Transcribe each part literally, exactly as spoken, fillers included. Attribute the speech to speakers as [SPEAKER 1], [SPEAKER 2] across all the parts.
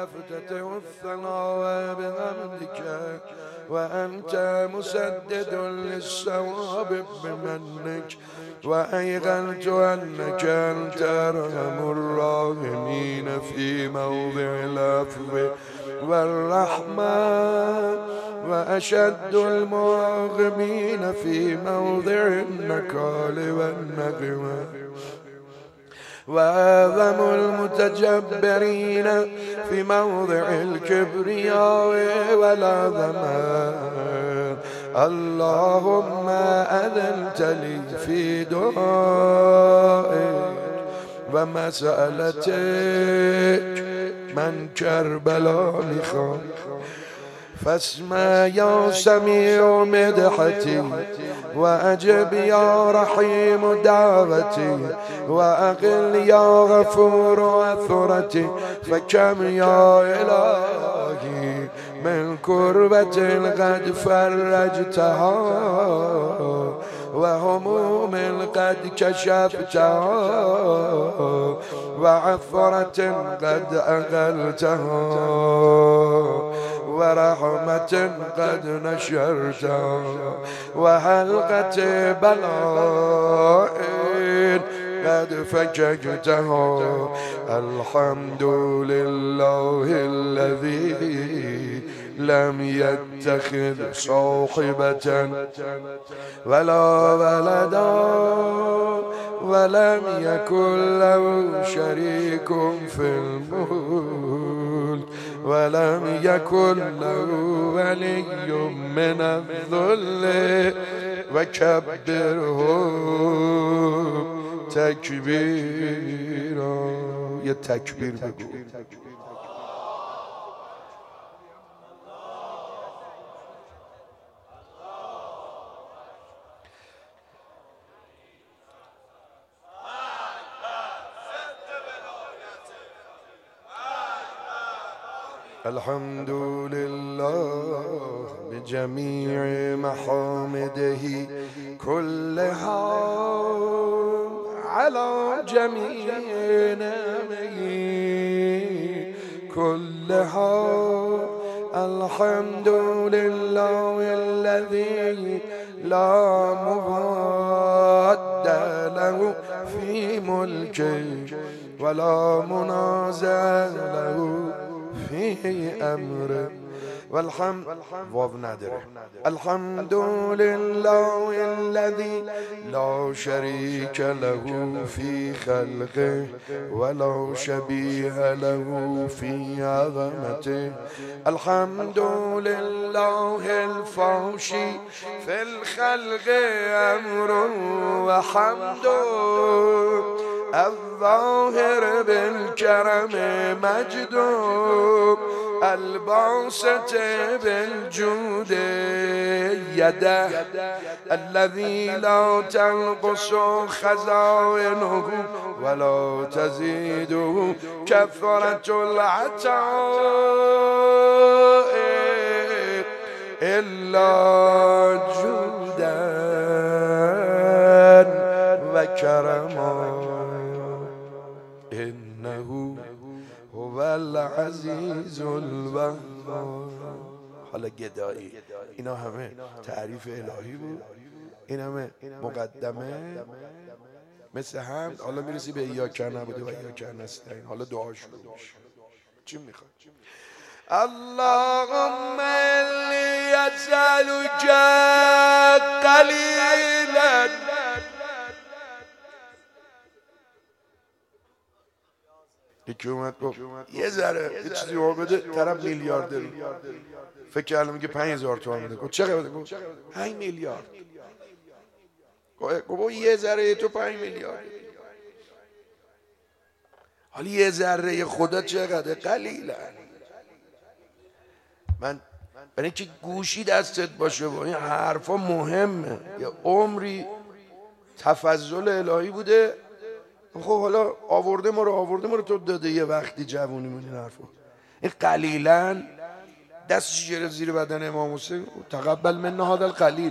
[SPEAKER 1] يفتتح الثناء بحمدك وأنت مسدد للصواب بمنك وأيقنت أنك أنت أرحم الراحمين في موضع العفو والرحمة وأشد المراغمين في موضع النكال والنقمة وأعظم المتجبرين في موضع الكبرياء والعظمة. اللهم أذنت لي في دعائك ومسألتك من كربلاء لخان فاسمع يا سميع مدحتي وأجب يا رحيم دعوتي وأقل يا غفور عثرتي فكم يا إلهي من كربة قد فرجتها وهموم قد كشفتها وعثرة قد أقلتها ورحمة قد نشرتها وحلقة بلاء قد فججتها. الحمد لله الذي لم يتخذ صاحبة ولا ولدا ولم يكن له شريك في الملك ولم يكن له ولي من الذل وكبره تكبيرا. يا تكبير بگو. الحمد لله بجميع محامده كلها على جميع نعمه كلها. الحمد لله الذي لا مضاد له في ملكه ولا منازع له في أمره والحمد واو نادره. الحمد لله الذي لا شريك له في خلقه ولا شبيه له في عظمته. الحمد لله الفاشي في الخلق أمر وحمد الظاهر بالكرم مجد الباسط بالجود يده الذي لا تنقص خزائنه ولا تزيده كثرة العطاء إلا جودا وكرما. إنه هو العزیز الوهاب. حالا گدایی اینا همه تعریف الهی بود، این همه مقدمه مثل هم. حالا میرسی به ایاک نعبد و ایاک نستعین. حالا دعا شروع میشه. چی میخواد؟ اللهم انی اسألک قلیلا یکی اومد گفت یه ذره یه چیزی رو بده، طرف میلیاردر فکر کردم میگه پنج هزار تومان بده. گفت چقدر؟ گفت پنج میلیارد. گفت یه ذره تو پنج میلیارد. حالا یه ذره خدا چقدر؟ قلیلا. من برای اینکه گوشی دستت باشه و این حرفا مهمه، یه عمری تفضل الهی بوده. خب حالا آورده ما رو آورده ما رو تو داده یه وقتی جوونی من این حرفا. این قلیلا دستش گرفت زیر بدن امام حسین تقبل منا هذا القلیل.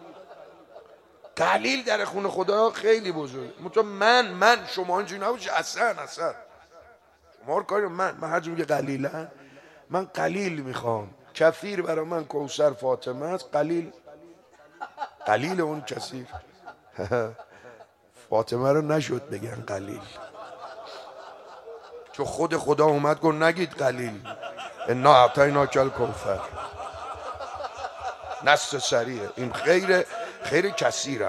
[SPEAKER 1] قلیل در خون خدا خیلی بزرگ. مطمئن من من شما اینجوری نباشه اصلا اصلا شما رو کاری من من هر جور میگه قلیلا من قلیل میخوام. کثیر برای من کوثر فاطمه است، قلیل قلیل اون کثیر. فاطمه رو نشد بگن قلیل، چون خود خدا اومد گفت نگید قلیل، انا اعطیناک الکوثر. نص سریعه این، خیر خیر کثیرم.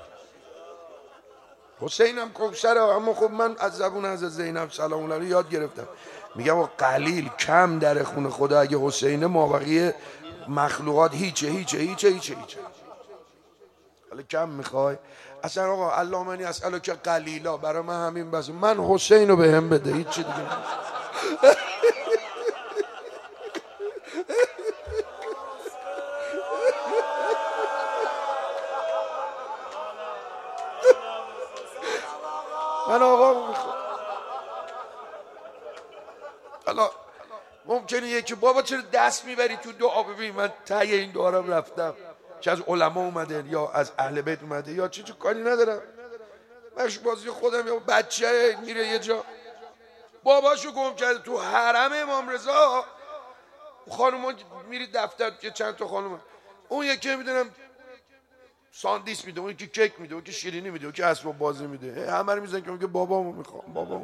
[SPEAKER 1] حسینم کوثره، اما خب من از زبون از زینب سلام الله علیها یاد گرفتم میگم قلیل کم در خون خدا، اگه حسینه ما بقیه مخلوقات هیچه هیچه هیچه هیچه هیچه. حالا کم میخوای؟ اصلا آقا اللهم اسالک قلیلا برای من همین بس، من حسین رو به هم بده، هیچ چی دیگه. من آقا میخوام. حالا ممکنه یکی بابا چرا دست میبری تو دعا؟ ببین من تای این دعا رو رفتم، چه از علما اومده یا از اهل بیت اومده یا چی، چه کاری ندارم، مش بازی خودم. یا بچه میره یه جا باباشو گم کرده تو حرم امام رضا، خانوما میری دفتر که چند تا خانوم، اون یکی میدونم ساندیس میده، اون یکی کیک میده، اون یکی شیرینی میده، اون یکی اسباب بازی میده، همه رو میزنن که میگه بابامو میخوام بابامو.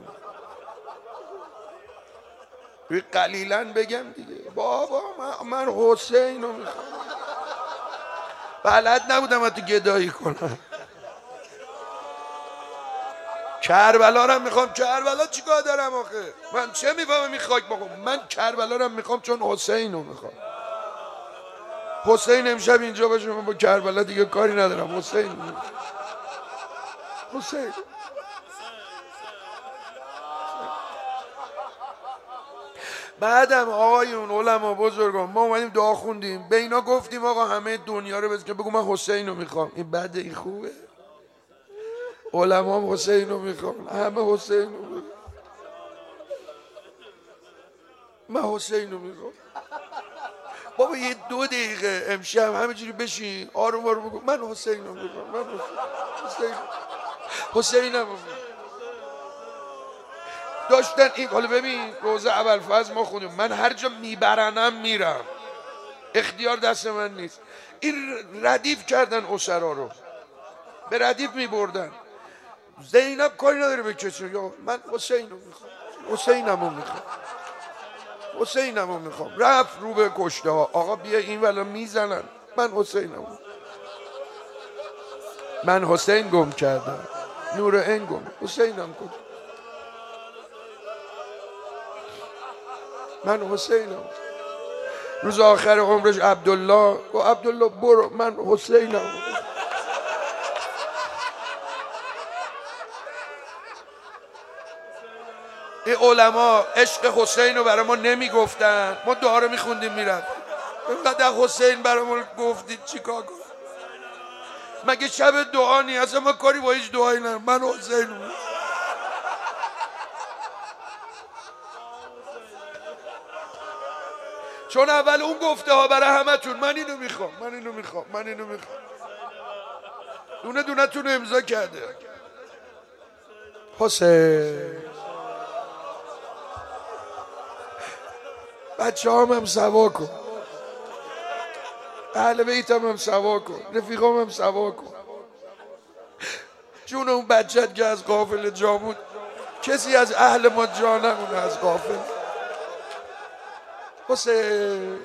[SPEAKER 1] قلیلا بگم دیگه بابا من, من حسین رو میخوام. بلد نبودم تو گدایی کنم. کربلا رو میخوام. کربلا چیکار دارم آخه؟ من چه میفهمم این خاک بخوام؟ من کربلا رو میخوام چون حسین رو میخوام. حسین امشب اینجا باشه، من با کربلا دیگه کاری ندارم. حسین حسین بعدم آقایون علما بزرگان ما اومدیم دعا خوندیم، به اینا گفتیم آقا همه دنیا رو بزن که بگو من حسین رو میخوام. این بده؟ این خوبه؟ علما حسین رو میخوام، همه حسین رو میخوام. من حسین رو میخوام. بابا یه دو دقیقه امشب همینجوری بشین آروم آروم بگو من حسین رو میخوام، من حسین حسینم رو داشتن این. حالا ببین روزه ابوالفضل ما خوندیم، من هر جا میبرنم میرم، اختیار دست من نیست. این ردیف کردن اسرا رو، به ردیف میبردن. زینب کاری نداره به کسی، یا من حسین رو میخوام، حسینم رو میخوام، حسینم رو میخوام. رفت رو به کشته ها، آقا بیا این ولا میزنن، من حسینم رو. من حسین گم کردم، نور این گم، حسینم کن، من حسینم. روز آخر عمرش عبدالله و عبدالله برو، من حسینم. این علما عشق حسین رو برای ما نمی گفتن، ما دعا رو میخوندیم میرفت. اینقدر حسین برای ما گفتید چیکار کنم؟ مگه شب دعا نی؟ اصلا ما کاری با هیچ دعایی ندارم. من حسین رو چون اول اون گفته ها برای همه تون، من اینو میخوام، من اینو میخوام، من اینو میخوام. دونه دونه تون امضا کرده. حسین بچه هم هم سوا کن، اهل بیتم هم سوا کن، رفیقام هم سوا کن. جون اون بچت که از غافل جا بود، کسی از اهل ما جا نمونه از غافل. حسین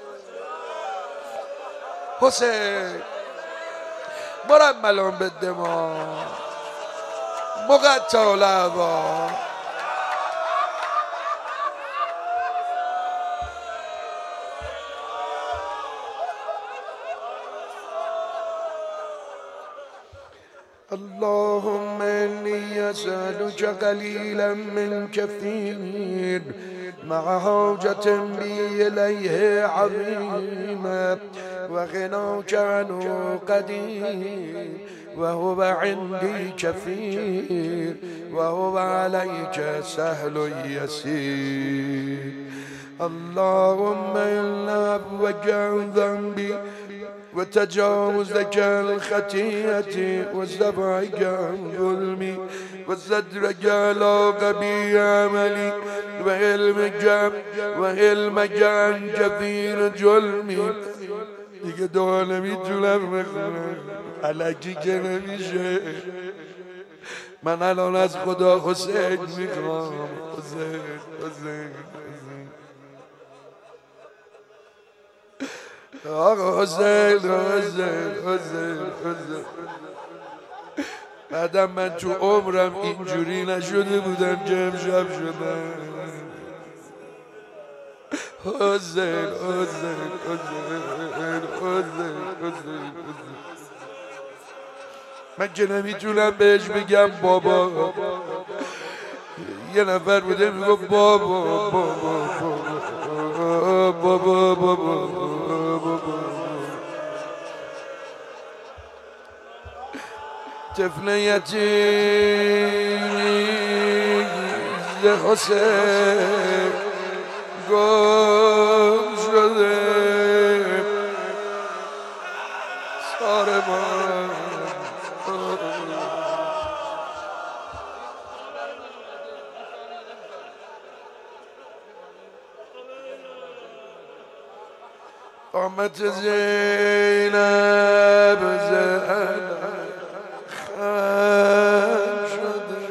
[SPEAKER 1] حسین مرملون به دما مقطع العبا. اللهم إني أسألك قليلا من كثير مع حاجة بي إليه عظيمة وغناك عنه قدير وهو عندي كثير وهو عليك سهل يسير. اللهم إن عفوك عن ذنبي وتجاوزك الخطيئة وزبعك ظلمي وسترك على قبيح عملي وعلمك وعلمك عن كثير جرمي. دیگه دعا نمیتونم بخونم، الکی که نمیشه. من الان از خدا حسین میخوام، حسین حسین آقا حسین حسین حسین حسین. بعدم من تو عمرم اینجوری نشده بودم که امشب شدم. حسین حسین حسین حسین حسین. من که نمیتونم بهش بگم بابا، یه نفر بوده میگفت بابا بابا بابا بابا بابا. طفل یتیم حسین گم شده سارمان. قامت زینب زینب خم شده.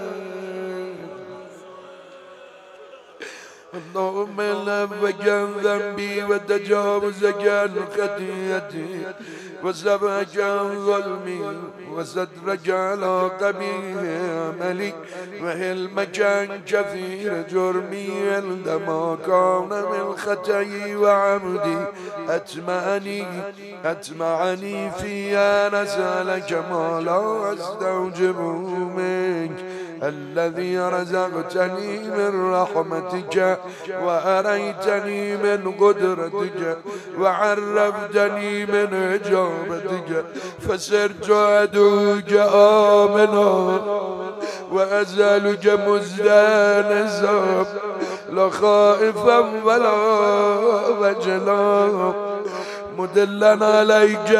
[SPEAKER 1] اللهم لبك ذنبي وتجاوزك عن خطيئتي وسبك عن ظلمي وسترك على قبيح عملي وحلمك عن كثير جرمي. عندما كان من خطئي وعمدي أتمعني أتمعني في أن أسألك ما لا أستوجب منك الذي رزقتني من رحمتك وأريتني من قدرتك وعرفتني من إجابتك فصرت أدعوك آمنا وأزالك مستأنسا لا خائفا ولا وجلا مدلا عليك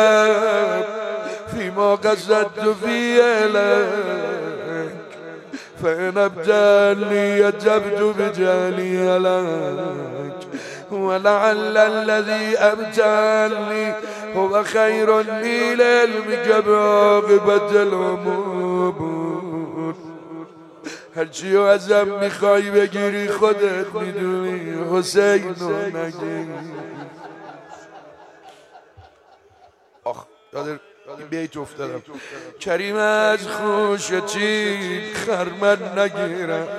[SPEAKER 1] فيما قصدت فيه إليك فإن ابتلني أجبت بجهلي عليك ولعل الذي ابتلني هو خير لي لعلمك بعاقبة الأمور. هرچی رو ازم میخوای بگیری خودت میدونی، حسین رو نگی. آخ یاد بیت افتادم. کریم از خوشتی خرمن نگیرم،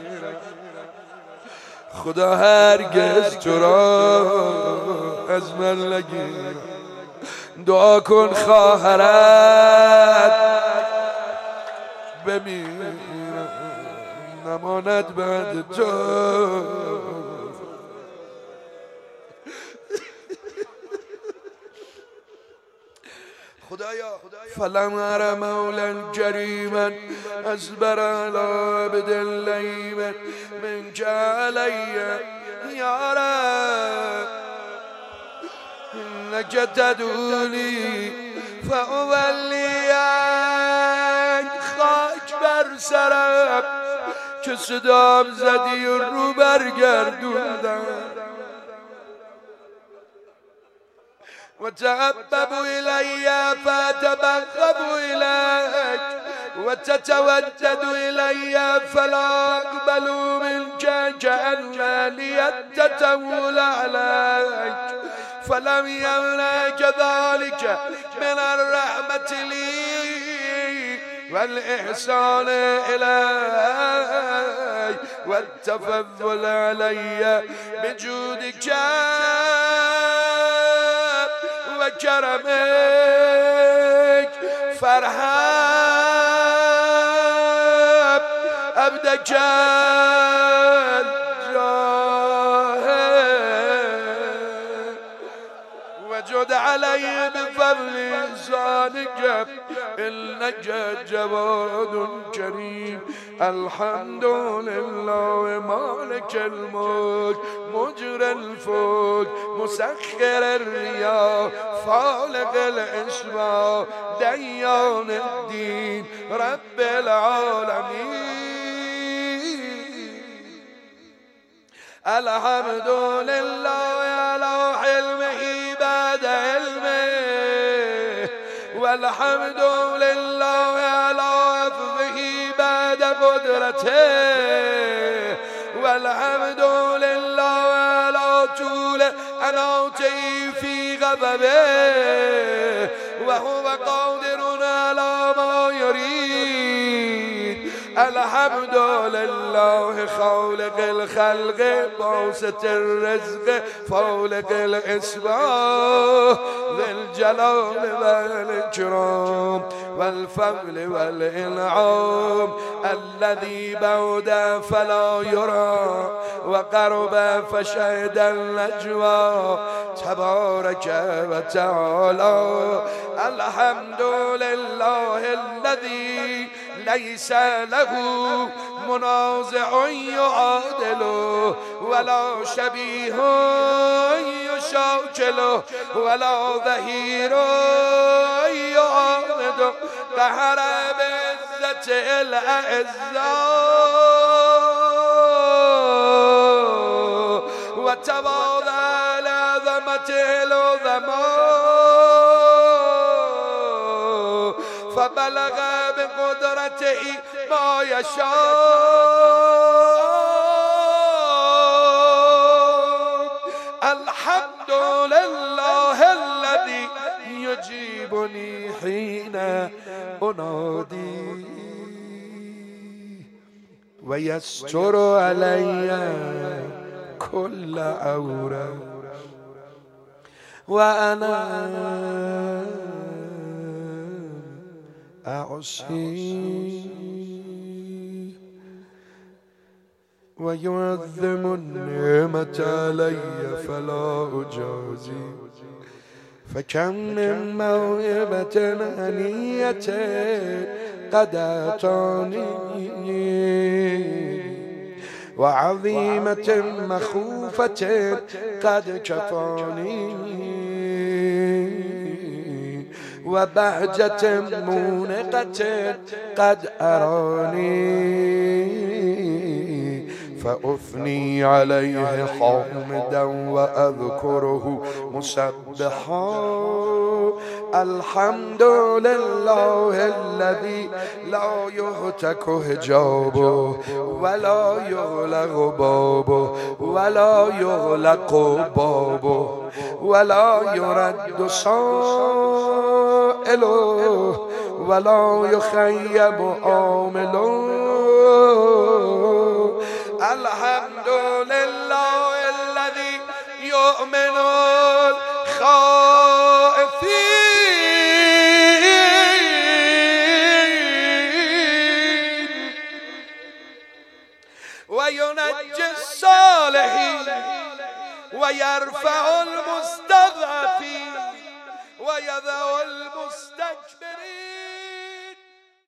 [SPEAKER 1] خدا هرگز تو را از من نگیرم. دعا کن خواهرت بمیرم نماند بعد تو. خدایا فلم ار مولا کریما اصبر على عبد لیما منك علی یا رب انك تدعوني فاولیک. خاک بر سرم که صدام زدی و رو برگردوندم. وتحبب إلي فأتبغض إليك وتتودد إلي فلا أقبل منك كأنني أتتول عليك. فلم يمنعك ذلك من الرحمة لي والإحسان إلي والتفضل علي بجودك وكرمك. فارحم عبدك الجاهل وجد علي بفضل إحسانك إنك جواد كريم. الحمد لله مالك الملك مجري الفلك مسخر الرياح فالق الأسباب ديان الدين رب العالمين. الحمد لله على حلمه بعد علمه، والحمد لله على عفوه بعد قدرته، والحمد لله على طول أناته في غضبه، وهو قادر على ما يريد. الحمد لله خالق الخلق باسط الرزق فالق الاسباب ذي الجلال والإكرام والفضل والإنعام، الذي بعد فلا يرى وقرب فشهد النجوى تبارك وتعالى. الحمد لله الذي ليس له منازع يعادله ولا شبيه يشاكله ولا ظهير يعارضه، قهر بعزة الأعزاء وتواضع لعظمته العظماء، فبلغ بقدرته ما يشاء. الحمد لله الذي يجيبني حين أنادي ويستر علي كل عورة، وأنا أعصي ويعظم النعمة علي فلا أجازي. فكم من موهبة هنية قد أعطاني وعظيمة مخوفة قد كفاني وبهجة مونقة قد أراني، فأثني عليه حامدا وأذكره مسبحا. الحمد لله الذي لا يهتك حجابه ولا يغلق بابه ولا يغلق بابه ولا يرد سائله ولا يخيب عامله. الحمد لله الذي يؤمن الخائفين وينجي الصالحين ويرفع المستضعفين ويذع المستكبرين.